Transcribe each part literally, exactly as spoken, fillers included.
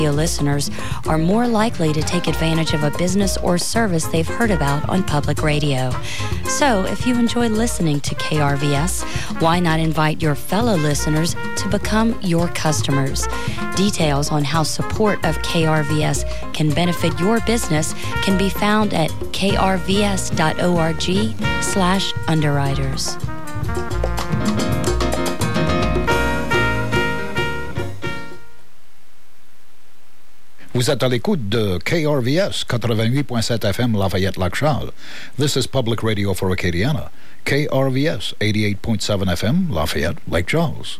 listeners are more likely to take advantage of a business or service they've heard about on public radio. So, if you enjoy listening to K R V S, why not invite your fellow listeners to become your customers? Details on how support of K R V S can benefit your business can be found at k r v s dot org slash underwriters. Vous êtes à l'écoute de K R V S eighty-eight point seven F M Lafayette-Lac Charles. This is public radio for Acadiana. K R V S eighty-eight point seven F M Lafayette-Lake Charles.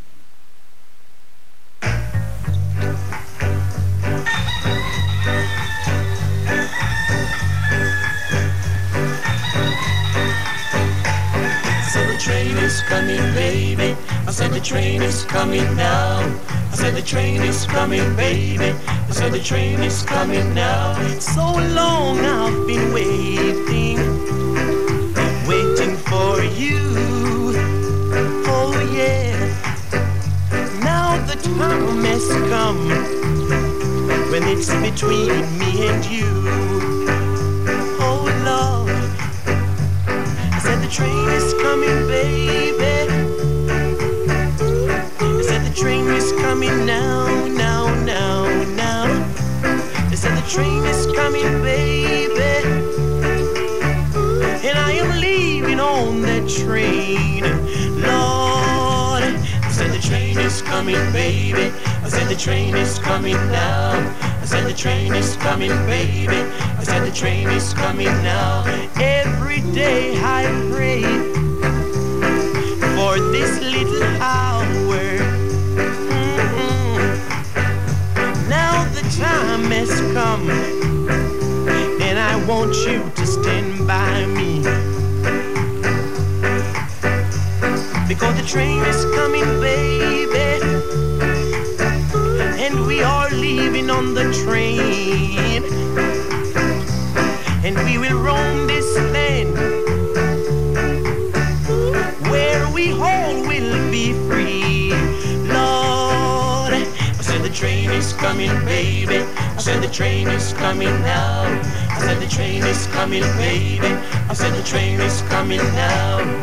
Train is coming, baby. I said the train is coming now. I said the train is coming, baby. I said the train is coming now. So long I've been waiting, waiting for you. Oh yeah. Now the time has come when it's between me and you. Oh Lord. I said the train is coming, baby. I said the train is coming now, now, now, now. I said the train is coming, baby. And I am leaving on that train, Lord. I said the train is coming, baby. I said the train is coming now. I said the train is coming, baby. I said the train is coming now. Every day I pray for this little hour. Mm-hmm. Now the time has come, and I want you to stand by me, because the train is coming, baby, and we are leaving on the train, and we will roam this land where we all will be free, Lord. I said the train is coming, baby. I said the train is coming now. I said the train is coming, baby. I said the train is coming now.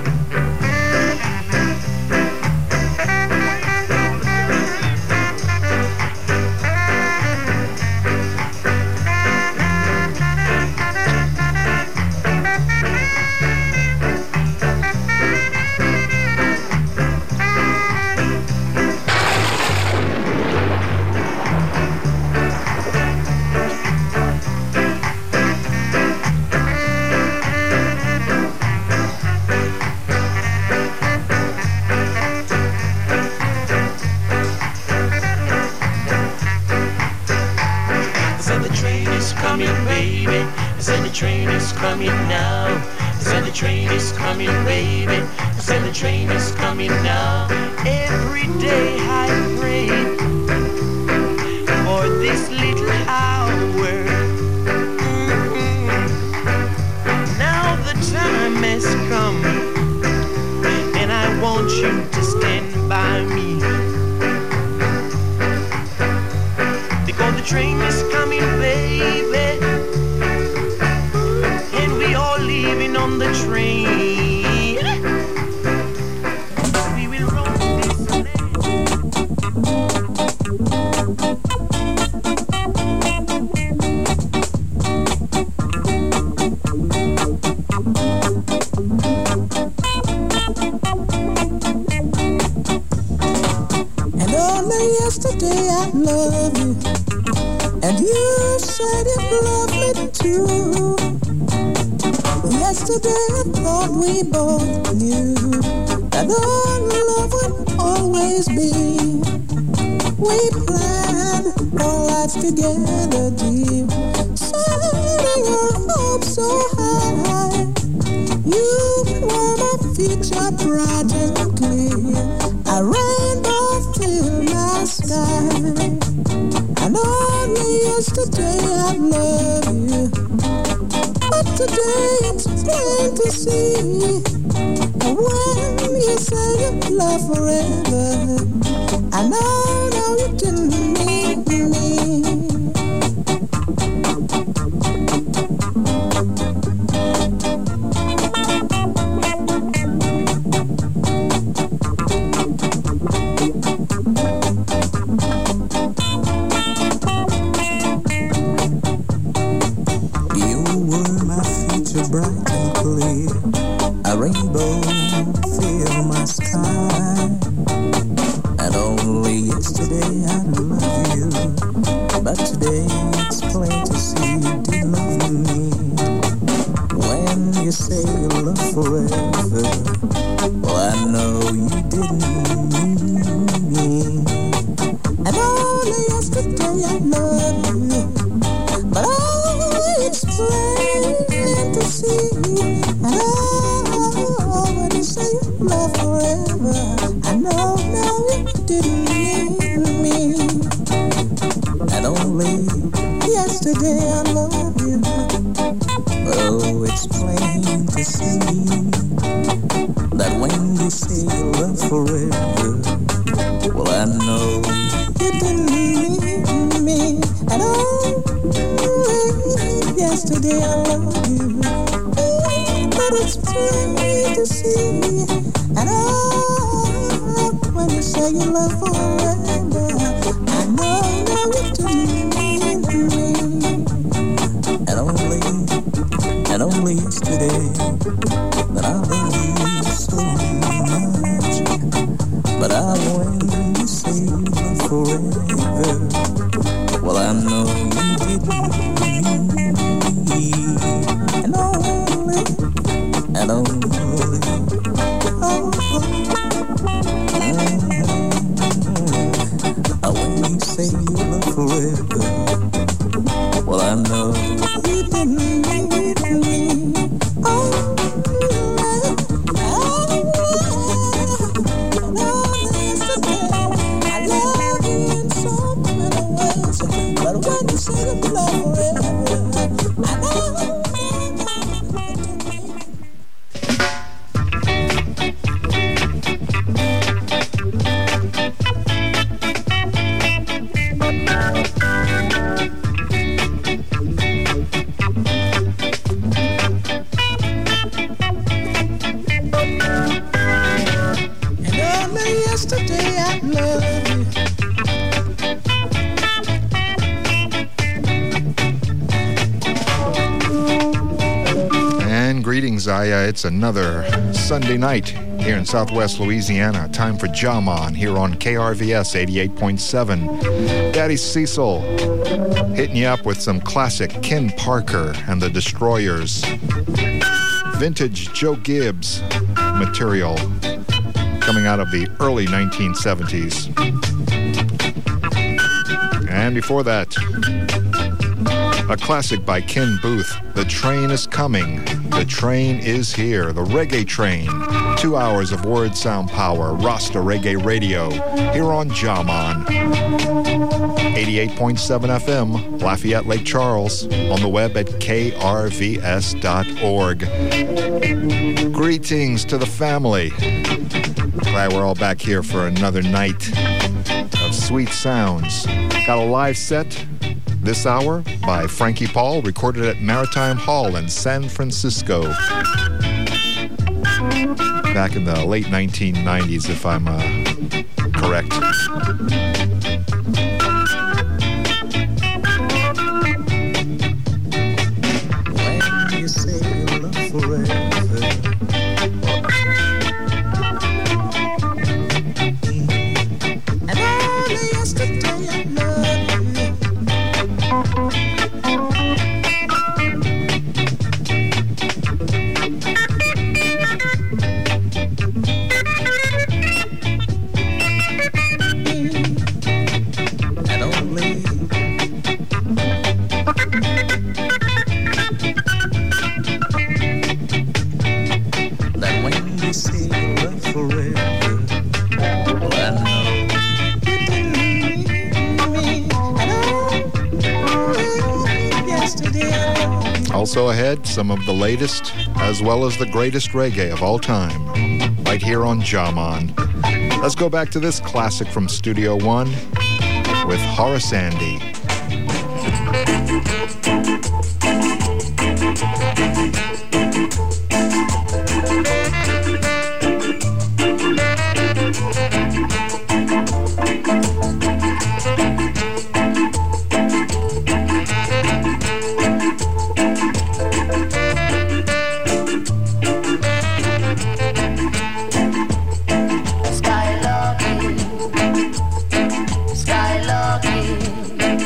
Forever, I know, know you didn't mean me. love you. But oh, it's plain to see. And oh, when you say you love forever, I know now you didn't need me. And only yesterday I loved you. But oh, it's plain to see that when you say you love forever, well, I know you didn't need me. And oh, yesterday I loved you. But it's plain to see. And oh, when you say you love forever, I know now you didn't need me. And only, and only yesterday that I love you so much. But I when you say you love forever, well, I know you didn't need. And only, and only, oh, mm-hmm. When you say you love forever, well, I know you didn't need me. Oh, Zaya. It's another Sunday night here in Southwest Louisiana. Time for Jamon here on K R V S eighty-eight point seven. Daddy Cecil hitting you up with some classic Ken Parker and the Destroyers. Vintage Joe Gibbs material coming out of the early nineteen seventies. And before that, a classic by Ken Booth, The Train is Coming, The Train is Here, The Reggae Train. Two hours of word sound power, Rasta Reggae Radio, here on Jamon. eighty-eight point seven F M, Lafayette Lake Charles, on the web at K R V S dot org. Greetings to the family. Glad we're all back here for another night of sweet sounds. Got a live set this hour by Frankie Paul, recorded at Maritime Hall in San Francisco back in the late nineteen nineties, if I'm uh, correct. When you say you love forever, and only yesterday I loved you. Also ahead, some of the latest as well as the greatest reggae of all time, right here on Jamon. Let's go back to this classic from Studio One with Horace Andy. Skylarking, skylarking.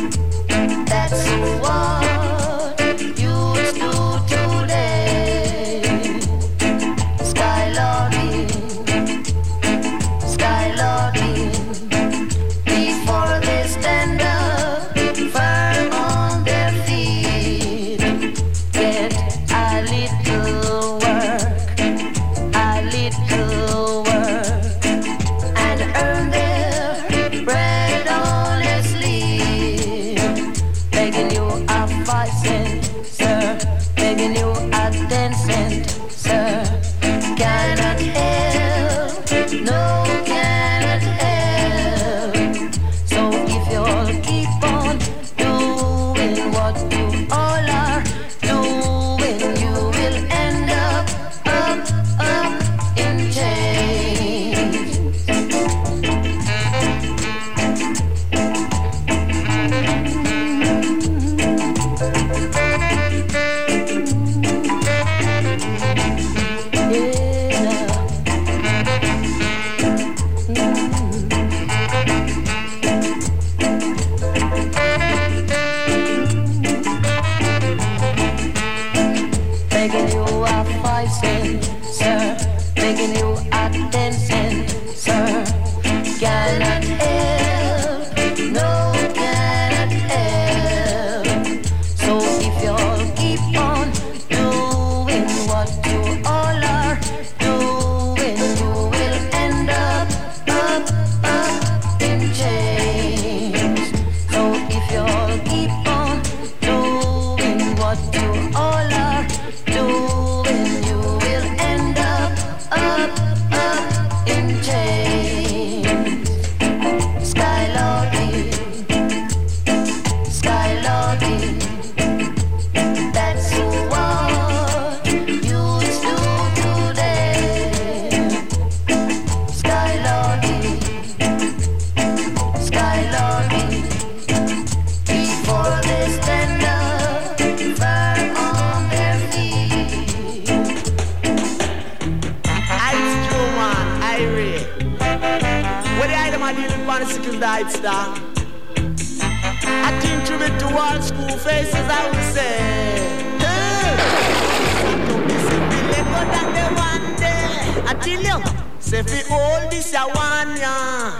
Night Star. I think tribute to all school faces, I would say. Hey! Don't be simply let go that they one day. I tell you, say fi all this I want ya.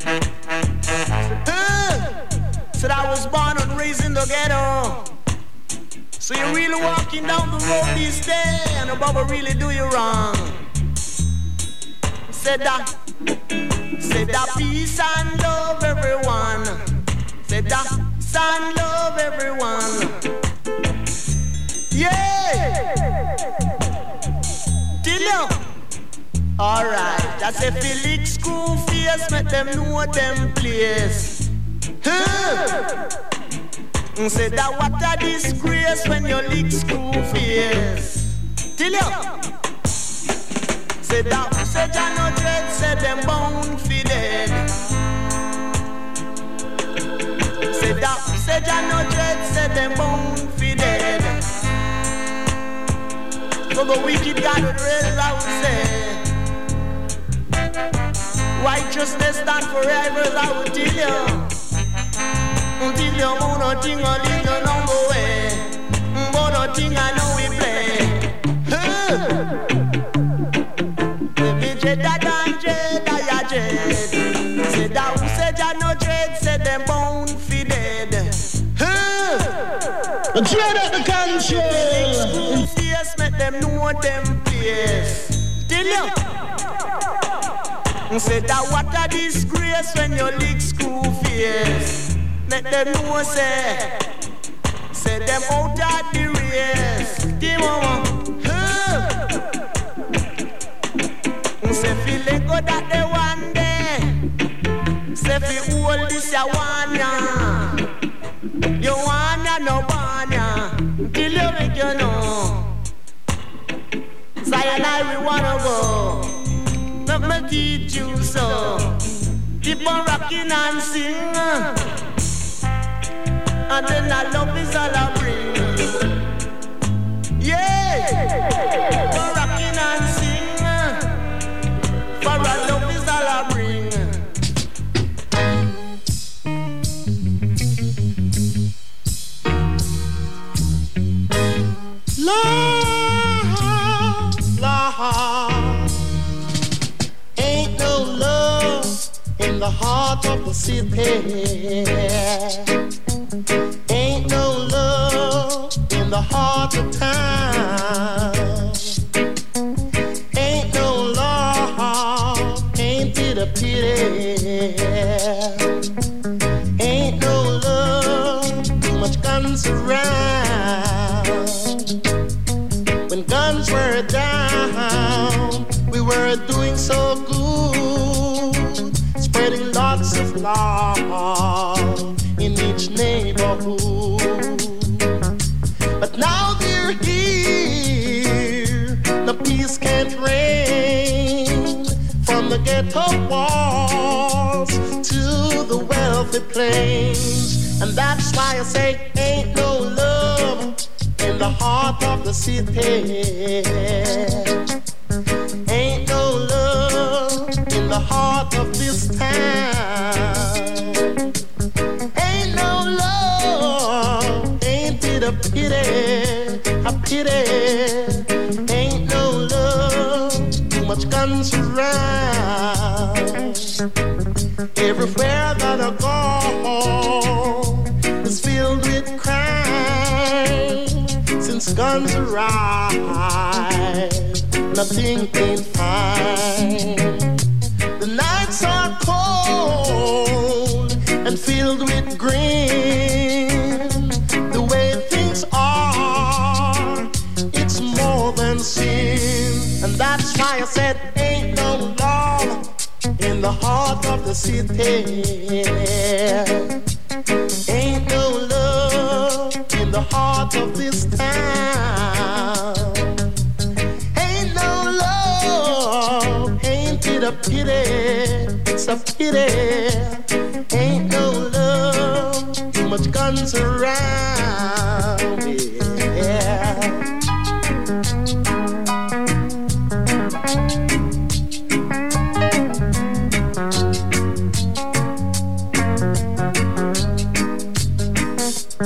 Hey! Said I was born and raised in the ghetto. So you're really walking down the road this day, and the Baba really do you wrong. Said that, said that peace and love everyone. Said that peace and love everyone. Yeah! Till you. Alright, that's a Felix school face, make them know them place. Huh? Say that what a disgrace when you lick screw face. Till you. Say that say Jah no dread, say them bound fi dead. Say that say Jah no dread, say them bound fi dead. So the wicked got it real, I would say. Righteousness stand forever, I would tell you. Until you want nothing, I leave you on the way. But nothing I know we play. Baby, Jedi, Jedi, Jedi. Say that who said Jah no dread, said them bound fi dead. Dread at the control. Yes, make them know them place. Till you. Say that what a disgrace when you lick screw face. Let them know, say, say them out at the race. Give on, huh? Say feel like go that they one day. Say feel all this ya want ya. You want ya, no want ya. Till you make you know. Zion, I we wanna go. Let me teach you so. Keep on rocking and sing. And then our love is all I bring. Yeah! For rocking and sing. For our love is all I bring. Love, love. Ain't no love in the heart of the city. Ain't no love in the heart of town. Ain't no love, ain't it a pity? Ain't no love, too much guns around. When guns were down, we were doing so good, spreading lots of love in each neighborhood. But now they're here, the peace can't reign. From the ghetto walls to the wealthy plains. And that's why I say ain't no love in the heart of the city. Ain't no love in the heart of this town. A pity, a pity. Ain't no love, too much guns around. Everywhere that I go is filled with crime. Since guns arrived, nothing ain't fine. The nights are cold and filled with green. The way things are, it's more than sin. And that's why I said ain't no love in the heart of the city. Ain't no love in the heart of this town. Ain't no love, ain't it a pity? It's a pity. Ain't no love, too much guns around. Yeah.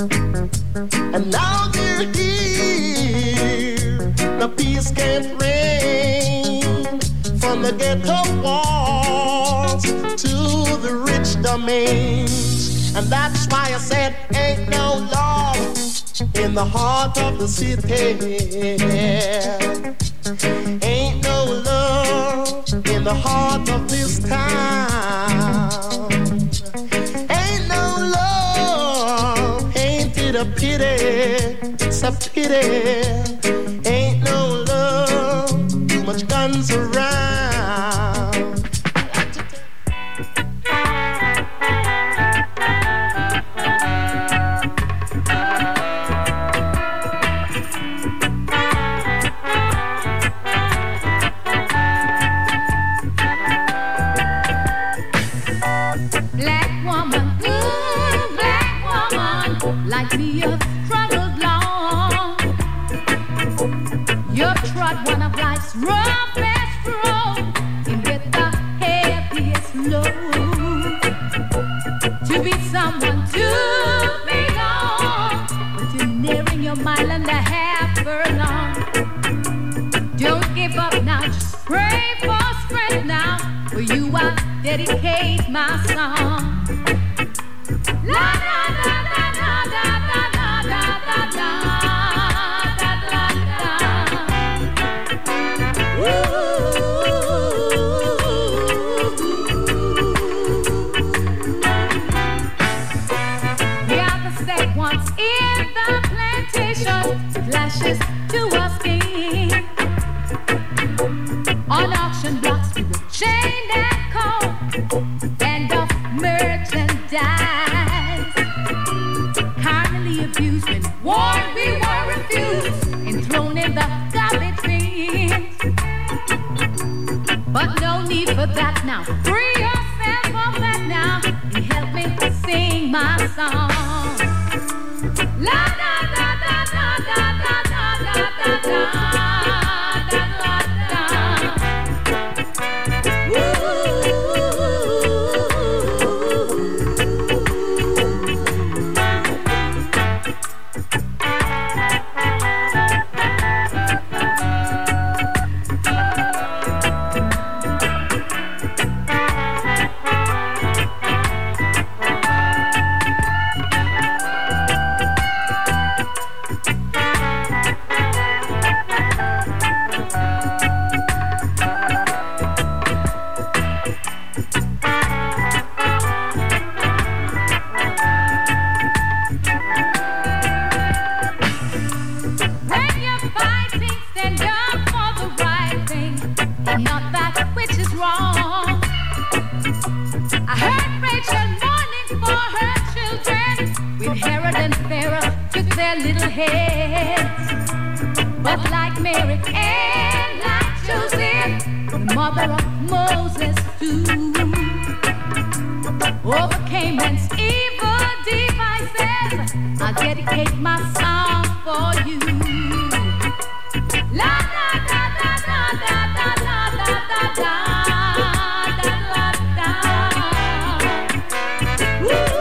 And now they're here. The peace can't reign from the ghetto walls to the rich domains. And that's why I said ain't no love in the heart of the city. Ain't no love in the heart of this town. Ain't no love, ain't it a pity? It's a pity. Ain't no love, too much guns around. Like me, you've struggled long. You've trod one of life's roughest road and with the heaviest load. To be someone to belong, but you're nearing your mile and a half furlong. Don't give up now, just pray for strength now. For you I dedicate my song. La la la la. Flashes to a scheme. On auction blocks we were chained and cold, and of merchandise. Carnally abused when warned we were refused and thrown in the garbage bins. But no need for that now. Free yourself of that now and help me sing my song. La da da da da da da da da da da da da. Little heads, but like Mary and like Joseph, the mother of Moses too, overcame man's evil devices. I dedicate my song for you. La da da da da da da da da da da da da. Woo.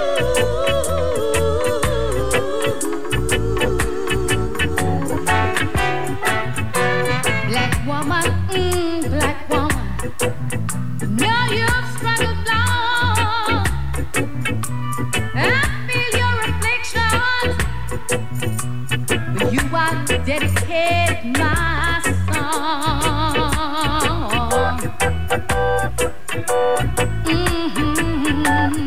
Dedicate my song. Mm-hmm.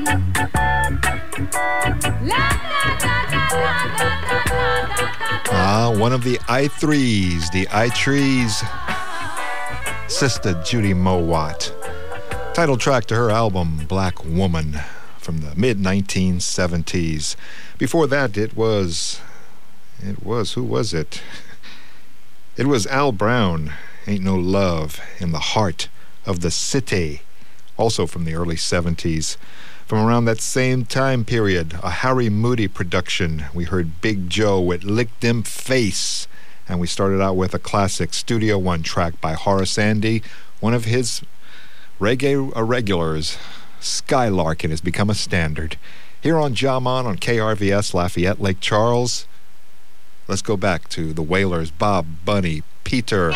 La, la, la, la, la, la, la, la, Ah, one of the I threes, the I Trees, Sister Judy Mowat. Title track to her album, Black Woman, from the mid nineteen seventies. Before that, it was... It was, who was it? It was Al Brown, Ain't No Love in the Heart of the City, also from the early seventies. From around that same time period, a Harry Moody production, we heard Big Joe with Lick Dem Face, and we started out with a classic Studio One track by Horace Andy, one of his reggae regulars. Skylarkin has become a standard. Here on Jamon on K R V S Lafayette, Lake Charles. Let's go back to the Wailers, Bob, Bunny, Peter.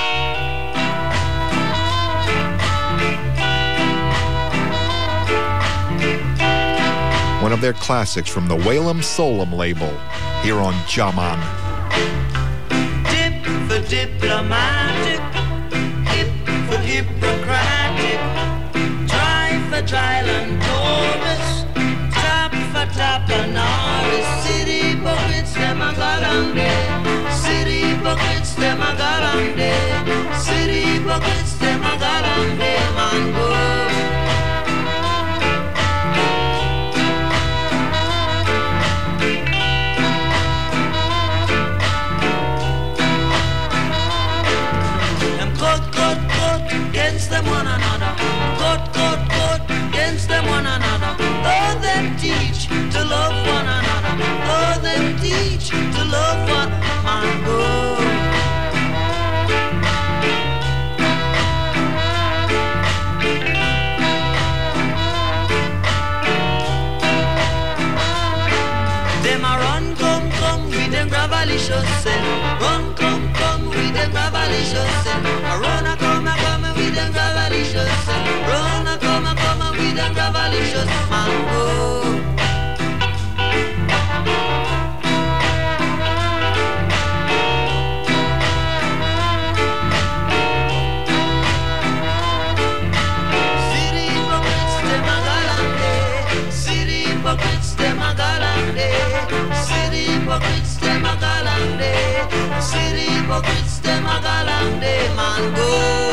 One of their classics from the Whalum Solum label, here on Jamon. Dip for diplomatic, hip for Hippocratic, try for Trilantoris, tap for Tappanaris, city buckets, them a galande, city buckets, them a galande, city buckets, them a galande, man go. Them one another, good, good, good, against them one another. Oh, them teach to love one another. Oh, them teach to love one man go. Them a run, come, come with them gravalicious say. Run, come, come with them gravalicious say. A run, a come, a come with them gravalicious say. Run, a come, a come with them gravalicious man go. City buckets, them a galande. City buckets, them a galande. City buckets, them a galande. City buckets, them a galande, man go.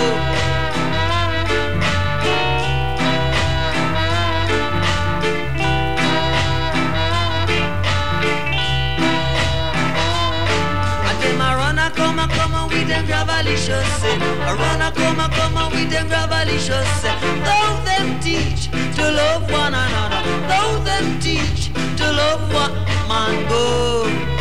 And them a run a come a come with them gravalicious say. A run a come a come with them gravalicious say. Though them teach to love one another. Though them teach to love one man go.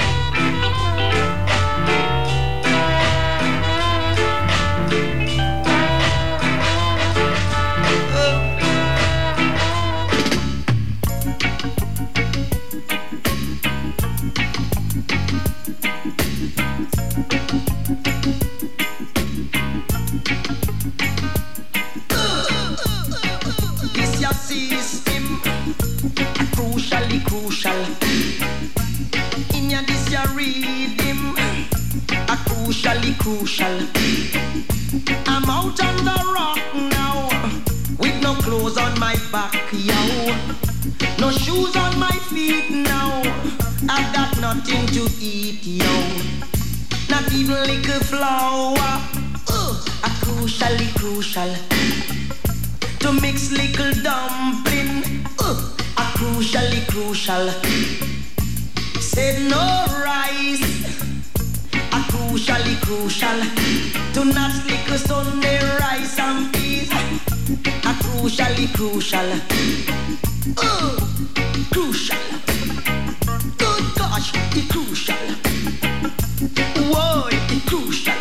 Crucial in your this your rhythm, a crucially crucial. I'm out on the rock now, with no clothes on my back, yo. No shoes on my feet now. I've got nothing to eat, yo. Not even little flour. Uh, a crucially crucial. To mix little dumpling. Uh, A crucially crucial. Said no rice. A crucially crucial. To not little Sunday rice and peas. A crucially crucial. Oh, crucial. Good gosh, it's crucial. Whoa, it's crucial.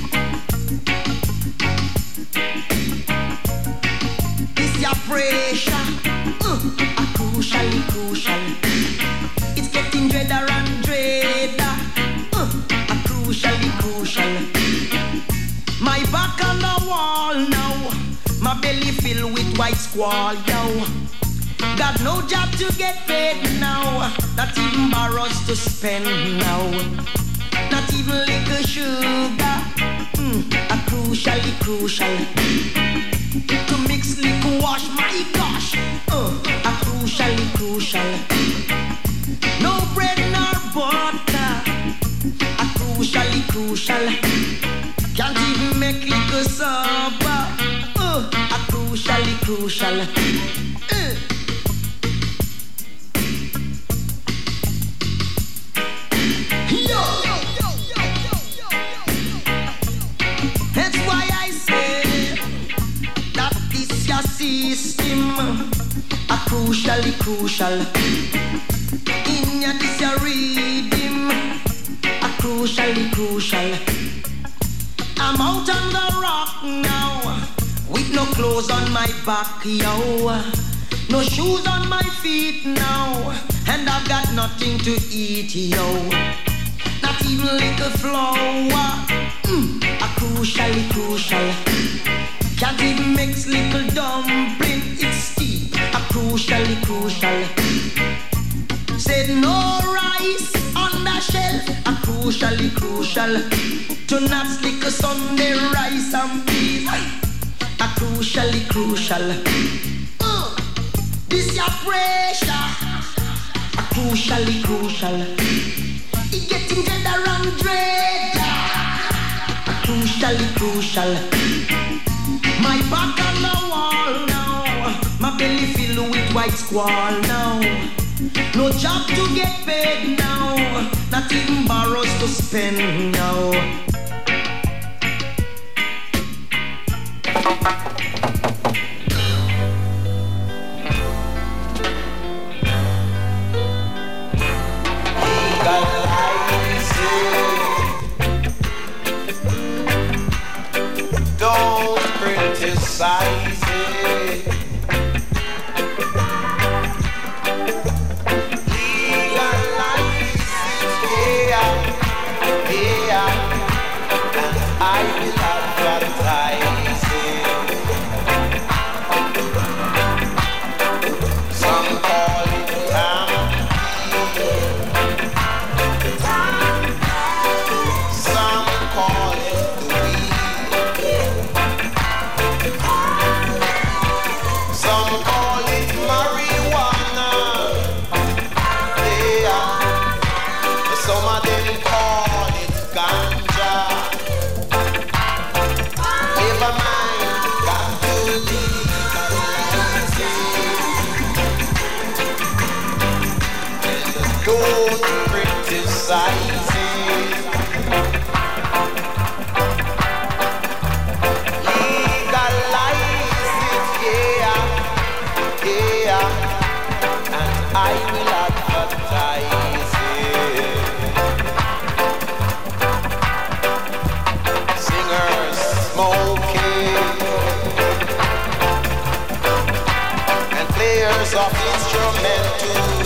It's your pressure. Uh. Crucially crucial. It's getting dreader and dreader. Uh, a crucially crucial. My back on the wall now. My belly filled with white squall, yo. Got no job to get paid now. Not even borrows to spend now. Not even liquor sugar. Mm, a crucially crucial. To mix liquor wash, my gosh. Uh, a crucially crucial. No bread nor butter. A crucially crucial. Can't even make liquor supper. Uh, a crucially crucial. Uh. Yo! That's why I say that this your system. A crucially crucial. In your this your rhythm. A crucially crucial. I'm out on the rock now, with no clothes on my back, yo. No shoes on my feet now. and I've got nothing to eat, yo. Not even little flour. Mm, a crucially crucial. Can't even mix little dumpling. It's steep. A crucially crucial. Said no rice on the shelf. A crucially crucial. To not stick a Sunday rice and peas. A crucially crucial. Uh, this your pressure. A crucially crucial. It getting deader and dreader. A crucially crucial. My back on the wall now. My belly filled with white squall now. No job to get paid now. Not even borrows to spend now. Don't criticize it. Legalize it, yeah, yeah. And I will advertise it. Some call it camping. Some call it the weed. Some call it marijuana. Yeah. Some of them call it ganja. Never mind, got to legalize it. And don't criticize it. Legalize it, yeah, yeah, and I will advertise it. Singers smoking and players of instrumentals.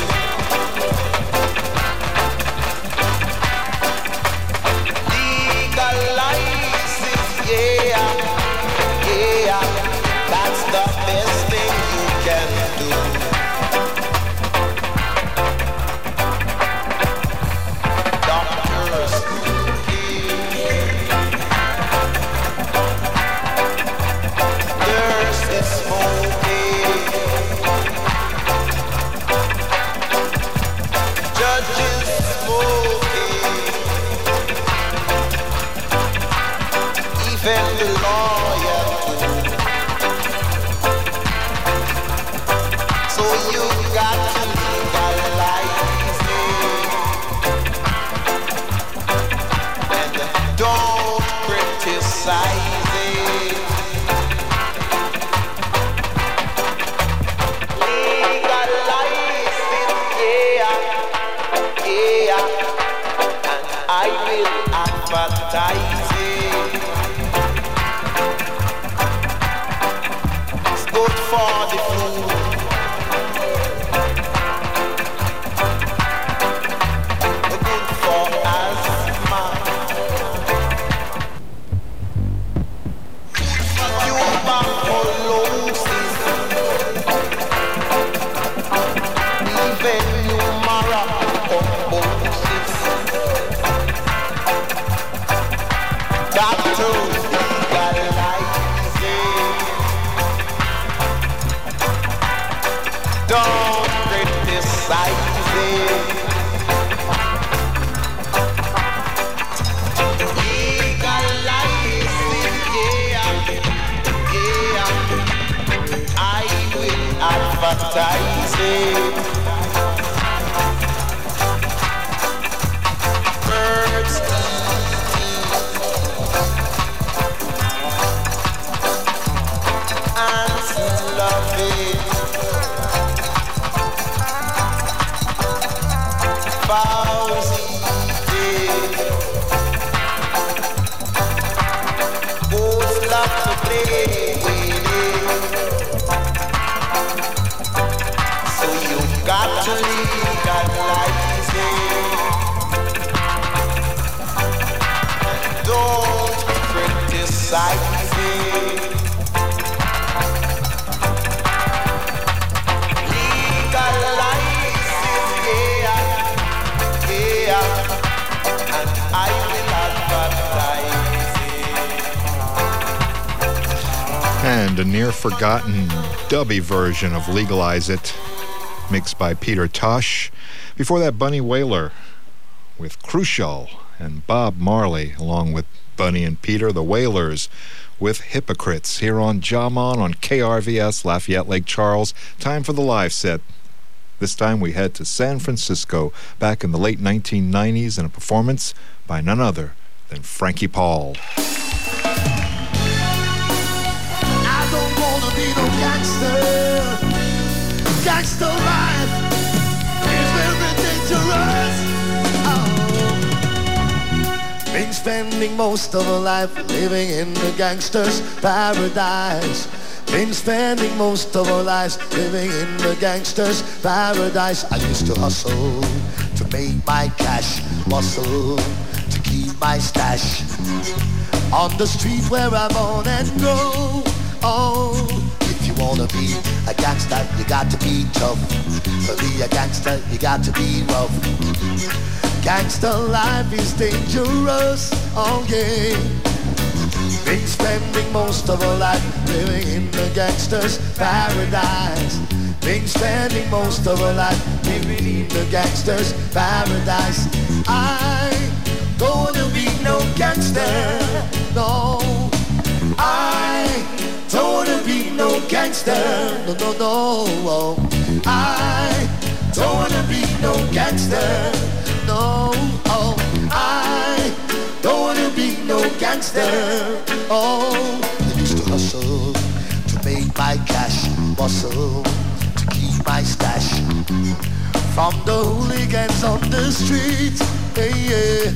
Legalize it, yeah, yeah, that's the best thing you can do. Doctors nurses smoking, judges smoking, even the lawyer too. So you got to legalize it. And don't criticize it. Legalize it, yeah, yeah, and I will advertise it. It's good for the flu. Good for asthma. Tuberculosis. Even pneumococcosis. Doctors legalize it. Don't criticize it. Legalize it, yeah, yeah. I will advertise it. Birds ants love it. Fowls eat it. Goats love to play with it. So you exciting. Legalize it, yeah, yeah, and I will advertise it. And a near-forgotten dubby version of Legalize It, mixed by Peter Tosh. Before that, Bunny Wailer with Crucial, and Bob Marley, along with Bunny and Peter, the Wailers, with Hypocrites, here on Jamon on K R V S, Lafayette Lake Charles. Time for the live set. This time we head to San Francisco, back in the late nineteen nineties, in a performance by none other than Frankie Paul. I don't wanna be no gangster. Gangster life is very dangerous. Oh. Been spending most of our life living in the gangster's paradise. Been spending most of our lives living in the gangster's paradise. I used to hustle to make my cash, muscle to keep my stash. On the street where I'm born and grow. Oh, if you wanna be a gangster, you got to be tough. To be a gangster, you got to be rough. Gangster life is dangerous, oh yeah. Been spending most of our life living in the gangster's paradise. Been spending most of our life living in the gangster's paradise. I don't wanna be no gangster, no. I don't wanna be no gangster, no, no, no. I don't wanna be no gangster, no. Oh, I don't wanna be no gangster. Oh, I used to hustle to make my cash, muscle to keep my stash. From the hooligans on the streets, hey, yeah.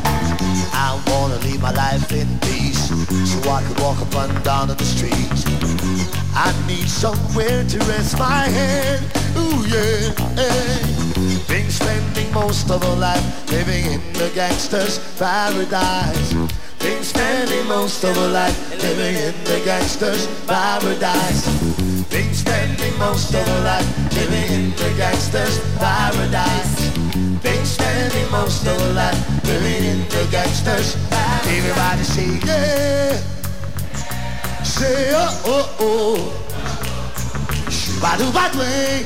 I wanna live my life in peace, so I could walk up and down on the street. I need somewhere to rest my head, ooh yeah, hey. Been spending most of our life living in the gangster's paradise. Been spending most of our life living in the gangster's paradise. Been spending most of our life living in the gangster's paradise. Been spending most of our life living in the gangster's paradise. Everybody say yeah, say oh oh oh, shoo-ba-doo bad way,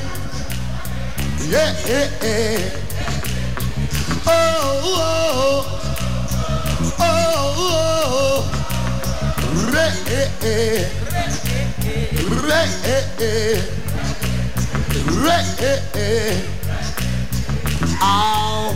yeah yeah yeah, oh oh oh oh, re eh eh, re eh eh, re eh eh. Oh,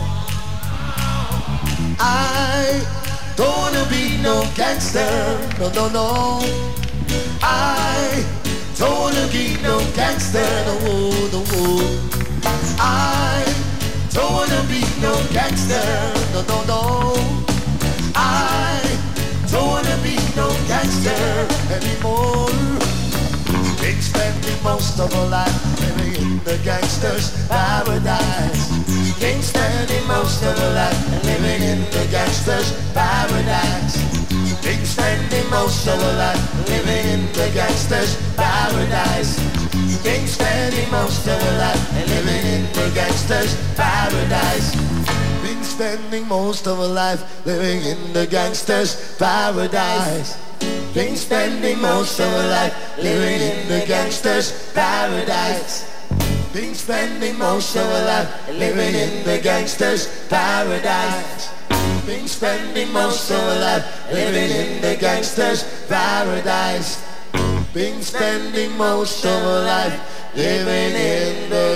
I don't wanna be no gangster, no, no, no. I don't wanna be no gangster, no, no, no. I don't wanna be no gangster, no, no, no. I don't wanna be no gangster anymore. Been spending most of our life living in the gangster's paradise. Been spending most of our life living in the gangster's paradise. Been spending most of our life living in the gangster's paradise. Been spending most of our life living in the gangster's paradise. Been spending most of our life living in the gangster's paradise. Been spending most of our life living in the gangster's paradise. Been spending most of our life living in the gangster's paradise. Been spending most of our life living in the gangster's paradise. Been spending most of our life living in the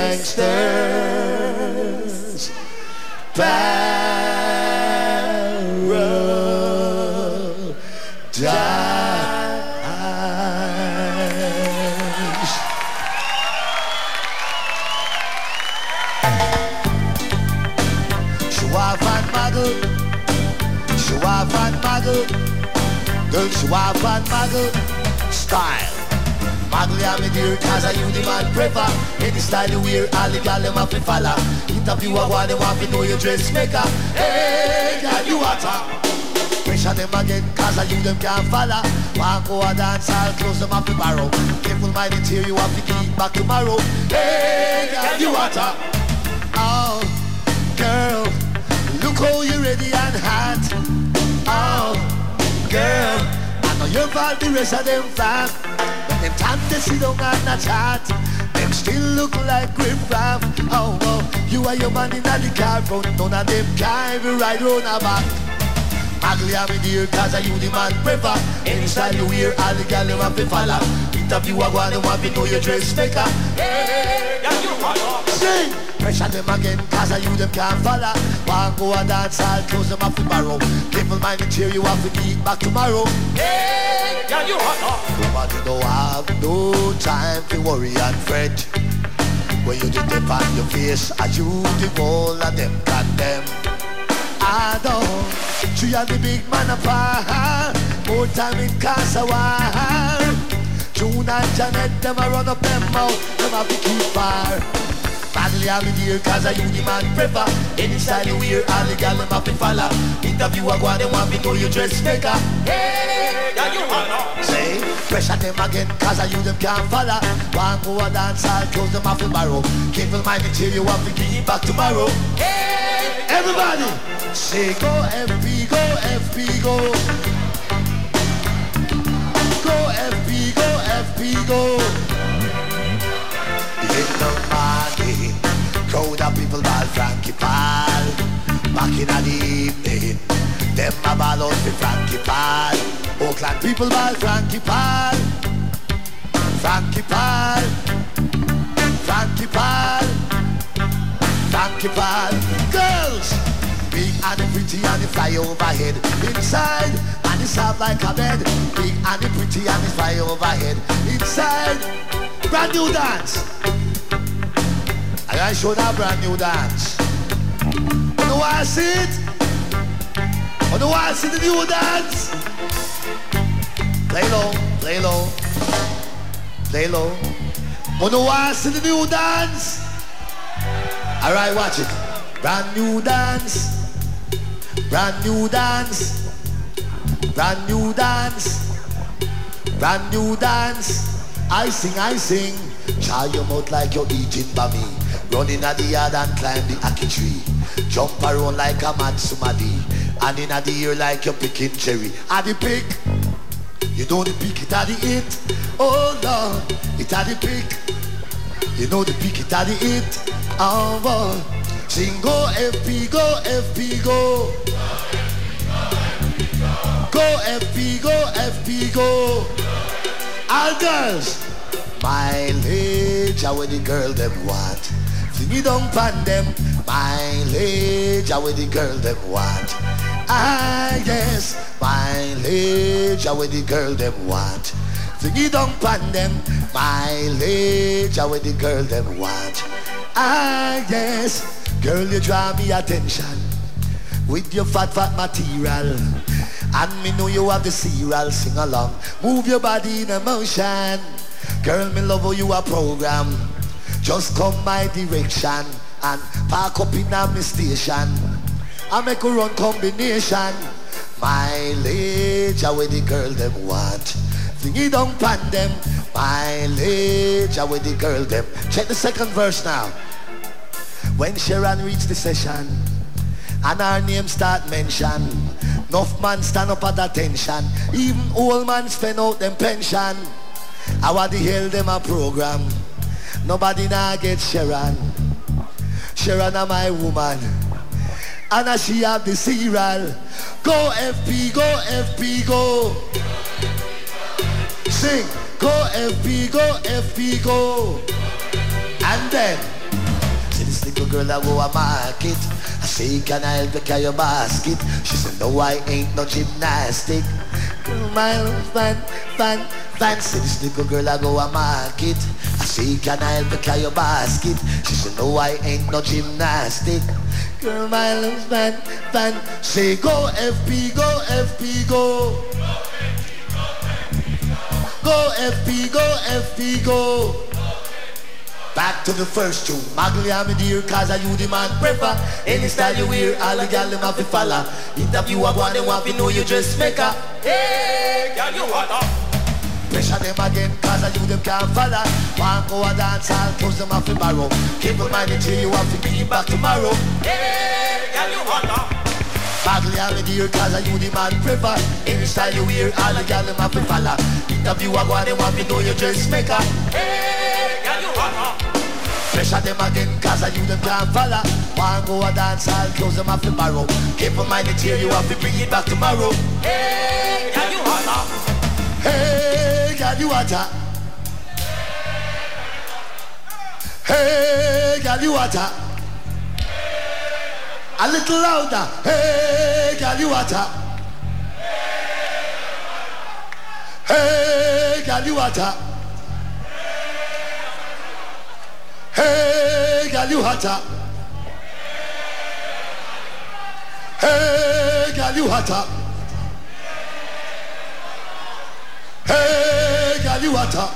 gangster's paradise. Suave and muggle, suave and muggle, girl suave and muggle, style. Muggle ya me dear, cause I you the man prefer. Any style you wear, all the gal them have to follow. Interview a one, them have to know your dressmaker. Hey, girl you hotter. Pressure them again, cause I you them can't follow. Walk go a dance, I'll close them off the barrow. Careful mind it here, you have to keep back tomorrow. Hey, girl, you water. Oh, girl, look how you ready and hot. Oh, girl, I know you're about the rest of them fam. But them time they sit down and a chat. Them still look like grip ram. Oh, oh, you are your man in the car front. None of them can even ride round a back. Ugly I'm in here cause I you the man prefer. Any style you wear, all the girl you have to follow. Interview a one, you want to know your dress maker. Hey, yeah, you want to sing. Pressure them again cause I you them can't follow. One go a dance, I'll close them off the barrow. People mind the chair, you have to keep back tomorrow. Hey, yeah, you want to. Nobody don't have no time to worry and fret. When you did dip on your face, I you the whole of them condemn. I don't. She and the big man apart. More time it costs a while. June and Janet, them a run up them mouth. Them have to keep far. Badly I'm in here cause I you the man prefer. Any style you wear, all the gal them have to follow. Interview a guan, they want me know your dress maker. Hey, yeah, you wanna say, pressure them again cause I you them can't follow. One go a dance, I'll close them off the barrow. Careful mind it here, you have to keep back tomorrow. Hey, everybody, say go F P, go F P, go. Go F P, go F P, go. In the morning, crowd of people ball Frankie Paul. Back in the evening, them a ball out for Frankie Paul. Oakland people ball Frankie Paul. Frankie Paul. Frankie Paul. Frankie Paul. Girls, big and the pretty and the fly overhead. Inside, and it's soft like a bed. Big and the pretty and the fly overhead. Inside, brand new dance. I show that brand new dance. You know why I see it? You know why I see the new dance? Play low, play low, play low. You know why I see the new dance? Alright, watch it. Brand new dance. Brand new dance. Brand new dance. Brand new dance. I sing, I sing. Try your mouth like you're eating by me. Running at the yard and climb the ackee tree. Jump around like a mad somebody. And in the ear like you're picking cherry. At the pick, you know the pick, it at the it. Oh Lord, it at the pick. You know the pick, it at the it. Oh boy, sing go F P, go F P, go. Go F P, go F P, go. All girls, mileage, how the girl them want. Sing it down pan them, mileage, how the girl them want. Ah yes, mileage, how the girl them want. Sing it down pan them, mileage, how the girl them want. Ah yes, girl you draw me attention with your fat fat material. And me know you have the cereal, sing along. Move your body in a motion. Girl, me love how you a program. Just come my direction and park up in a me station. I make a run combination. Mileage, how the girl them want. Sing it down pan them. Mileage, how the girl them. Check the second verse now. When Sharon reach the session and her name start mention, enough man stand up at attention. Even old man spend out them pension. How the hell them a program? Nobody now get Sharon. Sharon a my woman. And now she have the cereal. Go F P, go F P, go. Sing. Go F P, go F P, go. And then see this little girl that go a market. I say, can I help you carry your basket? She said, no, I ain't no gymnastic. Girl, my fan, fan, fancy this little girl I go a market. I say, can I help you carry your basket? She said, no, I ain't no gymnastic. Girl, my love's fan, fan. Say, go F P, go F P, go. Go F P, go F P, go. Back to the first tune. Muggle, I'm a dear, cause I you the man prefer. Any style you wear, all the gal them have to follow. Interview a one, they want to know you dressmaker. Hey, girl, you want up. Pressure them again, cause I you them can't follow. One go a dance, I'll close them off in barrow. Keep in mind until you have to be back tomorrow. Hey, girl, you want up. Muggle, I'm a dear, cause I you the man prefer. Any style you wear, all the gal them have to follow. Interview a one, they want to know you dressmaker. Hey, girl, you want up. Pressure them again, cause I you them can't follow. One go a dance, I'll close them off in barrow. Keep in mind until you have to bring it back tomorrow. Hey, girl, you want up. Hey, girl, you want up. Hey, girl, you want up. A little louder. Hey, girl, you want up. Hey, girl, you want up. Hey, girl, you hotter. Hey, girl, you hotter. Hey, girl, you hotter.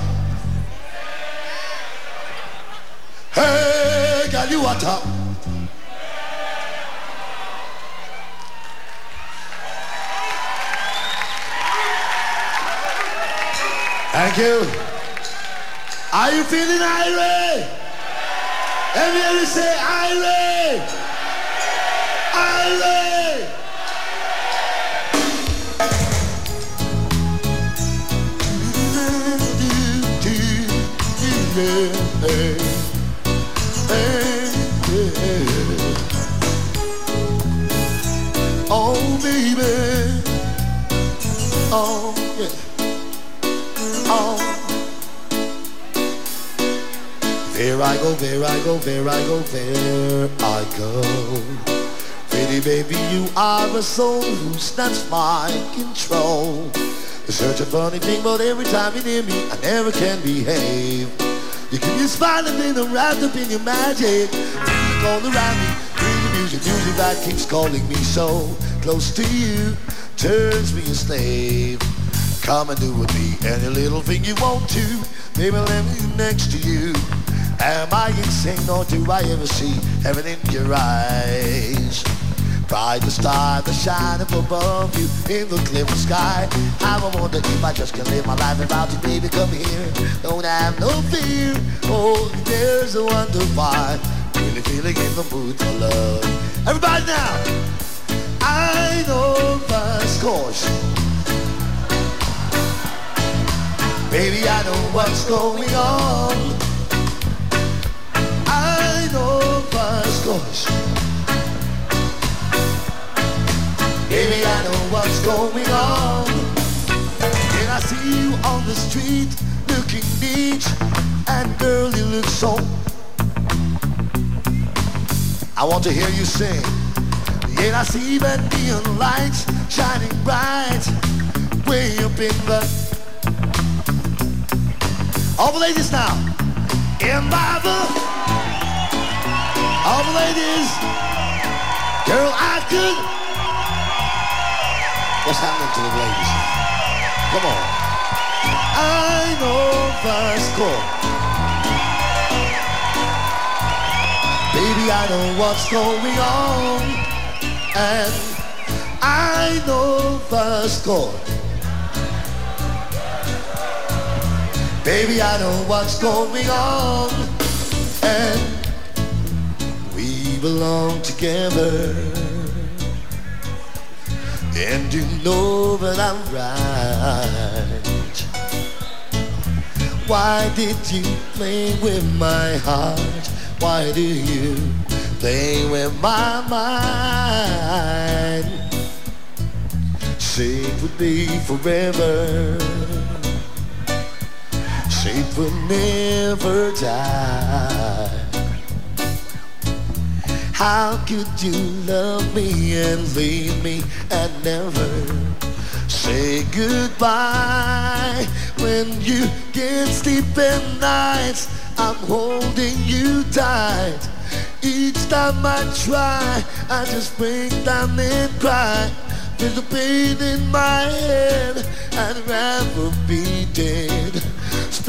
Hey, girl, you hotter. Thank you. Are you feeling irate? Everybody say irate! Irate! Oh baby, oh yeah, oh. There I go, there I go, there I go, there I go. Pretty baby, you are a soul who snaps my control. You're such a funny thing, but every time you're near me, I never can behave. You keep your smile and then I'm wrapped up in your magic. Music all around me, through the music, music that keeps calling me so close to you, turns me a slave. Come and do with me any little thing you want to. Baby, let me next to you. Am I insane or do I ever see heaven in your eyes? Bright the star that shine up above you in the clear sky. I wonder if I just can live my life without you, baby, come here. Don't have no fear. Oh, there's a wonder why. Really feeling in the mood for love. Everybody now. I know the scores. Baby, I know what's going on. I know the scores. Baby, I know what's going on. When I see you on the street, looking neat, and girl, you look so. I want to hear you sing. Yet I see that neon lights shining bright, way up in the. All the ladies now. In Bible. All the ladies. Girl, I could. What's happening to the ladies? Come on. I know the score. Baby, I know what's going on. And I know the score. Baby, I know what's going on. And we belong together. And you know that I'm right. Why did you play with my heart? Why do you play with my mind? Say it would be forever. Say it will never die. How could you love me and leave me and never say goodbye? When you can't sleep at night, I'm holding you tight. Each time I try, I just break down and cry. There's a pain in my head, I'd rather be dead.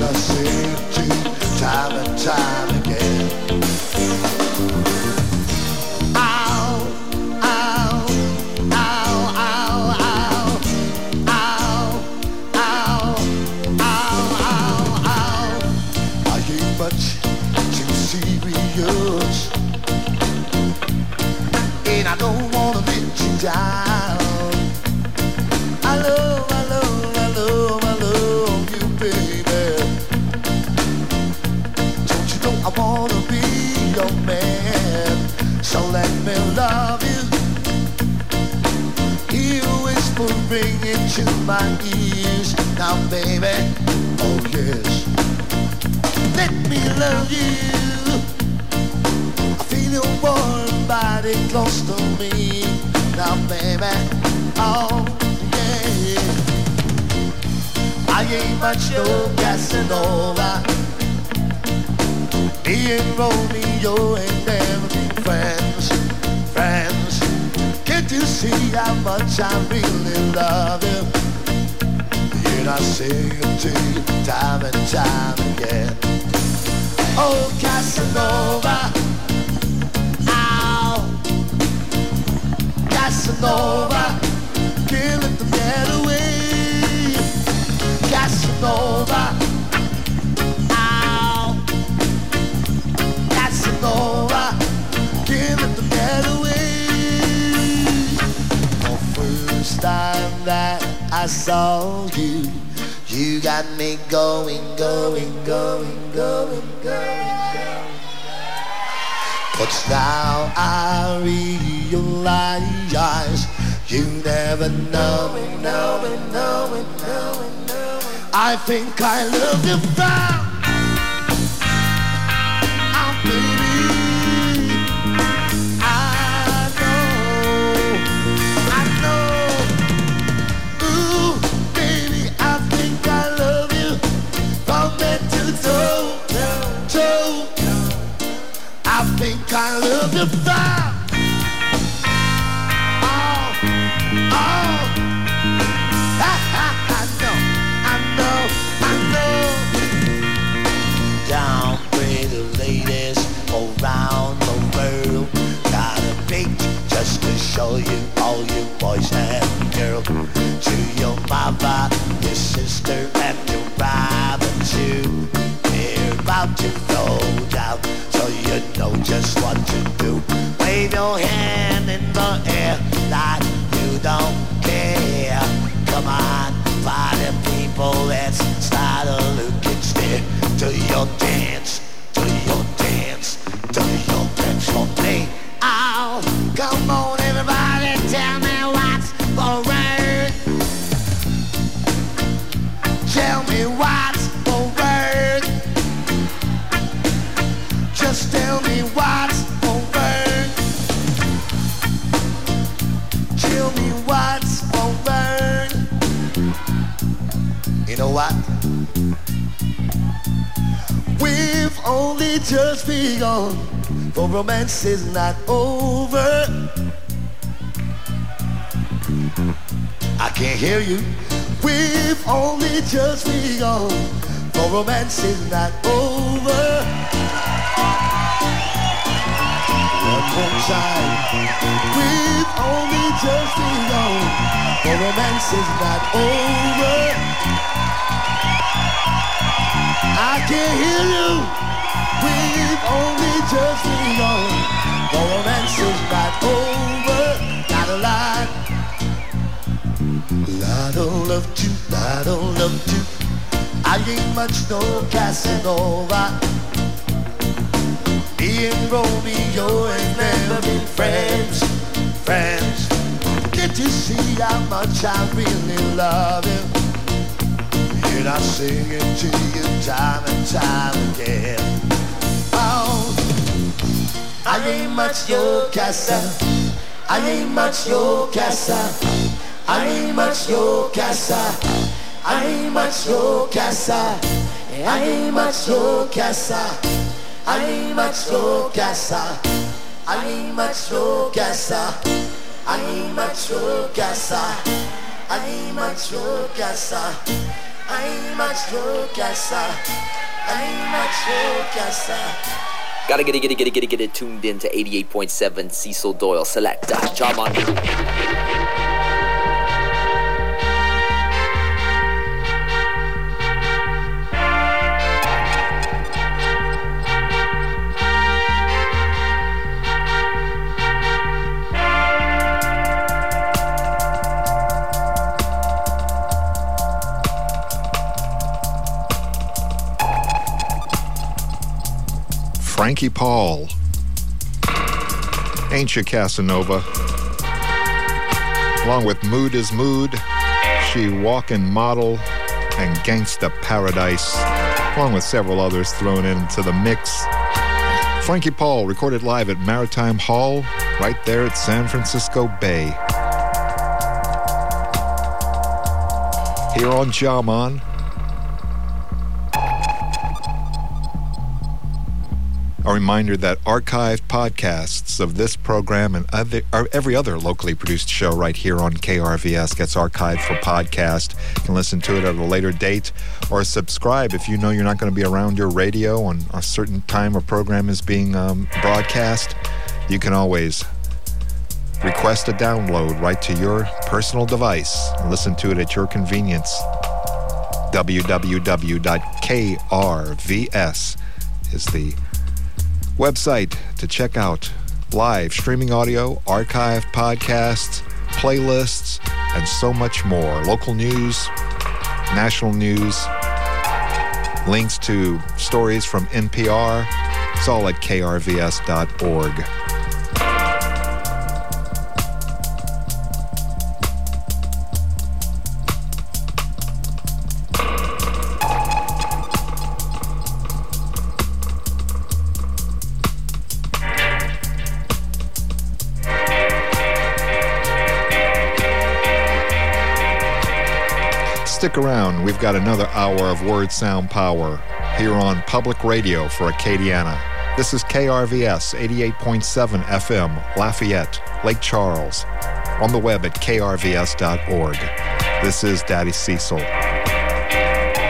say it to you time and time again. Ow, ow, ow, ow, ow, ow, ow, ow, ow, ow. I ain't much too serious, and I don't wanna let you down. I love, I love, I love, I love you, baby. Don't you know I wanna be your man? So let me love you. Hear a whispering into my ears. Now, baby, oh yes, let me love you. I feel your warm body close to me. Now, baby, oh yeah. I ain't much no Casanova. Me and Romeo ain't never been friends, friends. Can't you see how much I really love you? And I say it to you time and time again. Oh, Casanova, ow, Casanova, can't let them get away. Casanova, ow, Casanova, can't let them get away. The first time that I saw you, you got me going, going, going, going, going, going. But now I realize you never know, know, know, know, know. I think I love you found. Oh, baby, I know, I know. Ooh, baby, I think I love you from head to toe, toe. I think I love you found. Oh, oh, ha, ha, I know, I know, I know. Down pretty ladies around the world, got a picture just to show you, all you boys and girls. To your mother, your sister, and your brother too. We're about to go down, so you know just what to do. Wave your hand in the air like you don't care. Come on, party people, let's start a looking stare. Do your dance, do your dance, do your dance for me. Oh, come on everybody, tell me what's the word. Tell me what's the word. Just tell me what's the word. Tell me what's the word. You know what? We've only just begun, for romance is not over. I can't hear you. We've only just begun, for romance is not over. One more time. We've only just begun, for romance is not over. I can't hear you. We've only just begun, for romance is not over. Not a lie. I don't love you, I don't love you. I ain't much no Casanova. Me and Romeo ain't never been friends, friends. Can't you see how much I really love you? And I sing it to you time and time again. Oh, I ain't much your casa, I ain't much your casa, I ain't much your casa, I ain't much your casa, I ain't much your casa, I ain't much your casa, I ain't much your casa, I ain't much your casa, I ain't much your casa, I'm a showcasa. I'm a showcasa. Gotta get it, get it, get it, get it, get it tuned in to eighty-eight point seven Cecil Doyle Selector. Jam on. Frankie Paul. Ain't you, Casanova? Along with Mood is Mood, She Walkin' Model, and Gangsta Paradise, along with several others thrown into the mix. Frankie Paul recorded live at Maritime Hall, right there at San Francisco Bay. Here on Jamon. A reminder that archived podcasts of this program and other, or every other locally produced show right here on K R V S gets archived for podcast. You can listen to it at a later date or subscribe if you know you're not going to be around your radio on a certain time a program is being um, broadcast. You can always request a download right to your personal device and listen to it at your convenience. w w w dot k r v s is the website to check out live streaming audio, archived podcasts, playlists, and so much more. Local news, national news, links to stories from N P R. It's all at k r v s dot org. Stick around. We've got another hour of word sound power here on Public Radio for Acadiana. This is K R V S eighty-eight point seven F M, Lafayette, Lake Charles. On the web at k r v s dot org. This is Daddy Cecil.